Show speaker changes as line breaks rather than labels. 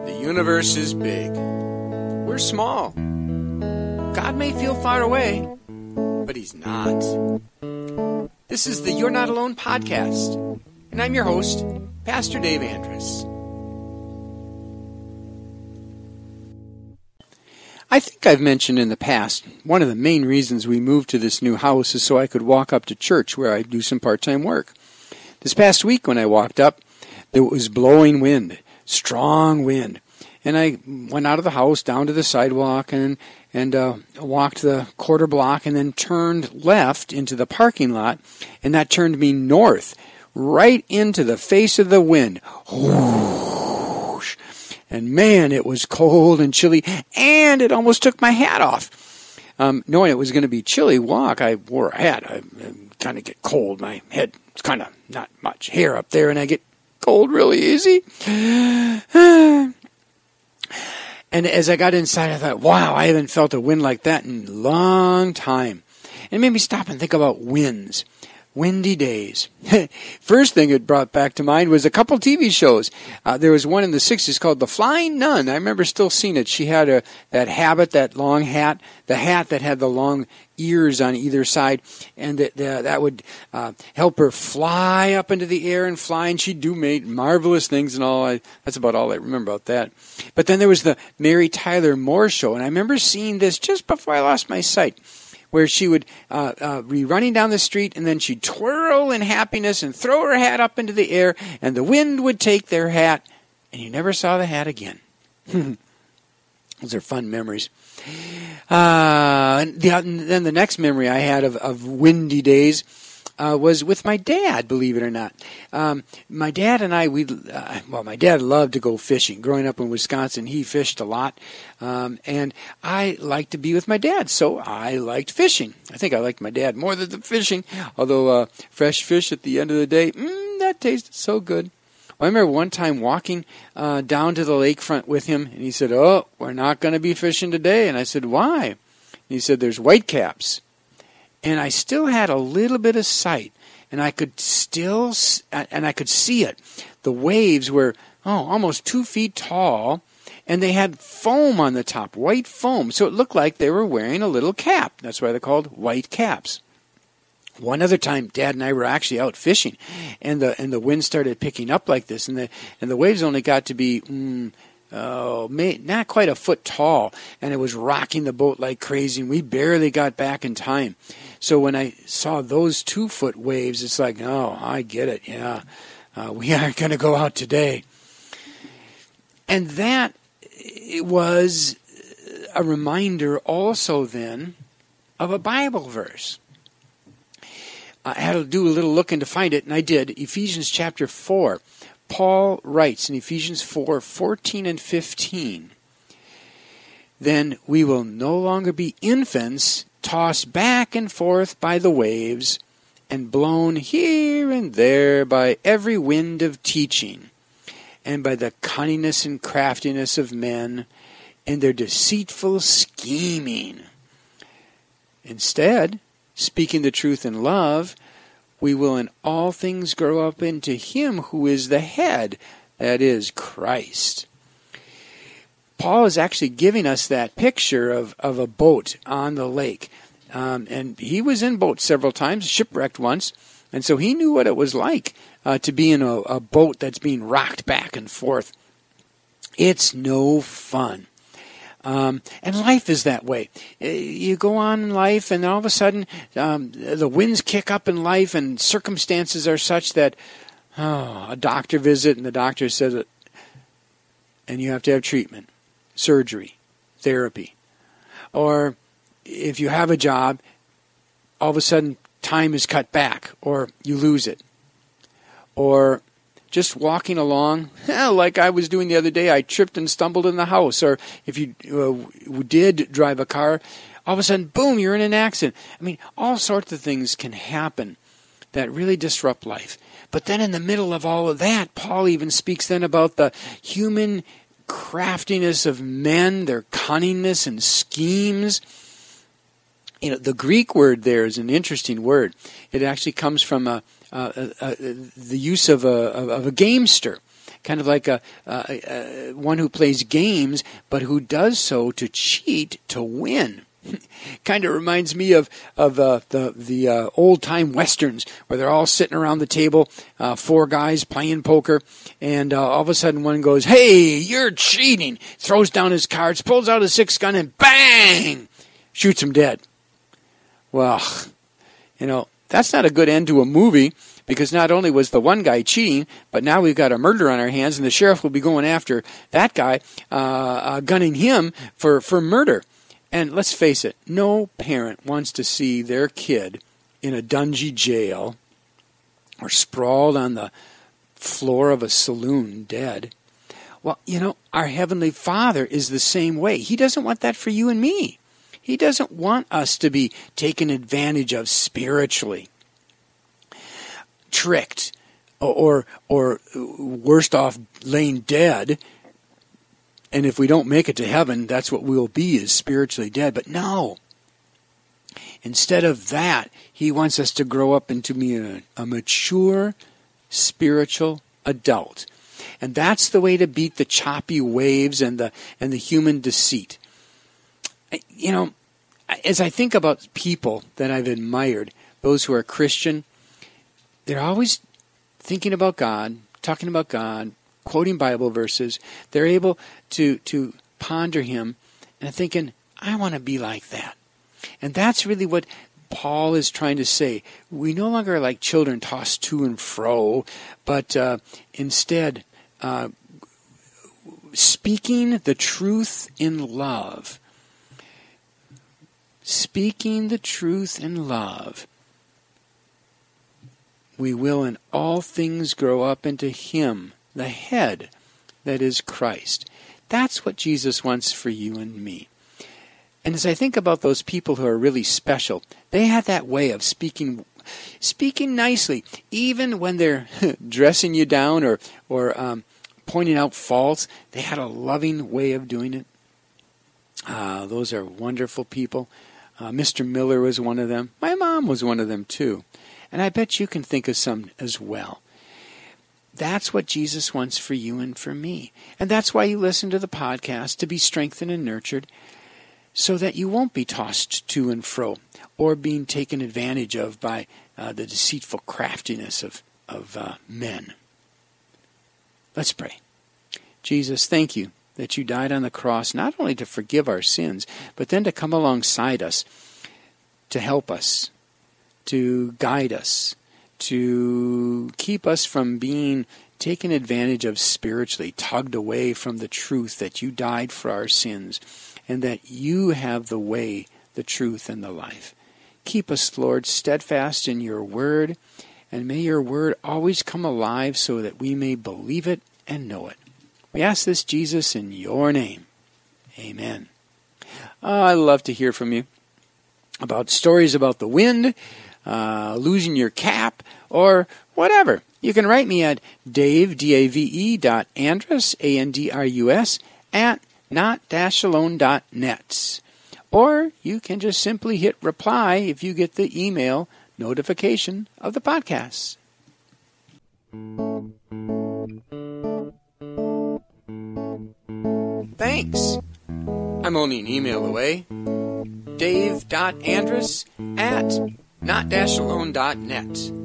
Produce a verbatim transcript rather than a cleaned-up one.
The universe is big. We're small. God may feel far away, but He's not. This is the You're Not Alone podcast, and I'm your host, Pastor Dave Andrus. I think I've mentioned in the past, one of the main reasons we moved to this new house is so I could walk up to church where I do some part-time work. This past week when I walked up, there was blowing wind, strong wind. And I went out of the house down to the sidewalk and and uh, walked the quarter block and then turned left into the parking lot, and that turned me north, right into the face of the wind. Whoosh. And man, it was cold and chilly, and it almost took my hat off. Um, knowing it was going to be a chilly walk, I wore a hat. I, I kind of get cold. My head is kind of not much hair up there, and I get cold really easy. And as I got inside, I thought, wow, I haven't felt a wind like that in a long time. And it made me stop and think about winds. Windy days. First thing it brought back to mind was a couple T V shows. Uh, there was one in the sixties called The Flying Nun. I remember still seeing it. She had a that habit, that long hat, the hat that had the long ears on either side, and that that would uh, help her fly up into the air and fly, and she'd do make marvelous things and all. I, that's about all I remember about that. But then there was the Mary Tyler Moore Show, and I remember seeing this just before I lost my sight, where she would uh, uh, be running down the street, and then she'd twirl in happiness and throw her hat up into the air, and the wind would take their hat, and you never saw the hat again. Those are fun memories. Uh, and the, then the next memory I had of, of windy days uh, was with my dad, believe it or not. Um, my dad and I, we uh, well, my dad loved to go fishing. Growing up in Wisconsin, he fished a lot, um, and I liked to be with my dad, so I liked fishing. I think I liked my dad more than the fishing, although uh, fresh fish at the end of the day, mm, that tasted so good. I remember one time walking uh, down to the lakefront with him, and he said, "Oh, we're not going to be fishing today." And I said, "Why?" And he said, "There's whitecaps." And I still had a little bit of sight, and I could still, and I could see it. The waves were, oh, almost two feet tall, and they had foam on the top, white foam. So it looked like they were wearing a little cap. That's why they're called white caps. One other time, Dad and I were actually out fishing, and the and the wind started picking up like this, and the and the waves only got to be mm, oh, may, not quite a foot tall, and it was rocking the boat like crazy, and we barely got back in time. So when I saw those two foot waves, it's like, oh, I get it, yeah, uh, we aren't going to go out today. And that it was a reminder also then of a Bible verse. I had to do a little looking to find it, and I did. Ephesians chapter four. Paul writes in Ephesians four, fourteen and fifteen, "Then we will no longer be infants, tossed back and forth by the waves, and blown here and there by every wind of teaching, and by the cunningness and craftiness of men, and their deceitful scheming. Instead, speaking the truth in love, we will in all things grow up into Him who is the head, that is, Christ." Paul is actually giving us that picture of, of a boat on the lake. Um, and he was in boats several times, shipwrecked once, and so he knew what it was like uh, to be in a, a boat that's being rocked back and forth. It's no fun. Um, and life is that way. You go on in life, and all of a sudden, um, the winds kick up in life, and circumstances are such that, oh, a doctor visit, and the doctor says it, and you have to have treatment, surgery, therapy. Or if you have a job, all of a sudden, time is cut back, or you lose it. Or just walking along, like I was doing the other day, I tripped and stumbled in the house. Or if you uh, did drive a car, all of a sudden, boom, you're in an accident. I mean, all sorts of things can happen that really disrupt life. But then in the middle of all of that, Paul even speaks then about the human craftiness of men, their cunningness and schemes. You know, the Greek word there is an interesting word. It actually comes from a, a, a, a, the use of a, of a gamester. kind of like a, a, a one who plays games, but who does so to cheat to win. Kind of reminds me of of uh, the the uh, old time westerns where they're all sitting around the table, uh, four guys playing poker, and uh, all of a sudden one goes, "Hey, you're cheating!" Throws down his cards, pulls out his six gun, and bang, shoots him dead. Well, you know, that's not a good end to a movie, because not only was the one guy cheating, but now we've got a murder on our hands, and the sheriff will be going after that guy, uh, uh, gunning him for, for murder. And let's face it, no parent wants to see their kid in a dungy jail or sprawled on the floor of a saloon dead. Well, you know, our Heavenly Father is the same way. He doesn't want that for you and me. He doesn't want us to be taken advantage of spiritually, tricked, or, or worst off, laying dead. And if we don't make it to heaven, that's what we'll be, is spiritually dead. But no. Instead of that, he wants us to grow up into be a, a mature spiritual adult. And that's the way to beat the choppy waves and the and the human deceit. You know, as I think about people that I've admired, those who are Christian, they're always thinking about God, talking about God, quoting Bible verses. They're able to, to ponder him and thinking, I want to be like that. And that's really what Paul is trying to say. We no longer are like children tossed to and fro, but uh, instead uh, speaking the truth in love. Speaking the truth in love. We will in all things grow up into him, the head, that is Christ. That's what Jesus wants for you and me. And as I think about those people who are really special, they have that way of speaking speaking nicely, even when they're dressing you down or, or um, pointing out faults. They had a loving way of doing it. Uh, those are wonderful people. Uh, Mister Miller was one of them. My mom was one of them too. And I bet you can think of some as well. That's what Jesus wants for you and for me. And that's why you listen to the podcast, to be strengthened and nurtured, so that you won't be tossed to and fro or being taken advantage of by uh, the deceitful craftiness of, of uh, men. Let's pray. Jesus, thank you that you died on the cross not only to forgive our sins, but then to come alongside us, to help us, to guide us, to keep us from being taken advantage of spiritually, tugged away from the truth that you died for our sins and that you have the way, the truth, and the life. Keep us, Lord, steadfast in your word, and may your word always come alive so that we may believe it and know it. We ask this, Jesus, in your name. Amen. Oh, I love to hear from you about stories about the wind, Uh, losing your cap, or whatever. You can write me at Dave, D A V E dot Andrus, A N D R U S, at not dash alone dot net. Or you can just simply hit reply if you get the email notification of the podcast. Thanks. I'm only an email away. Dave dot Andrus at not dash alone dot net.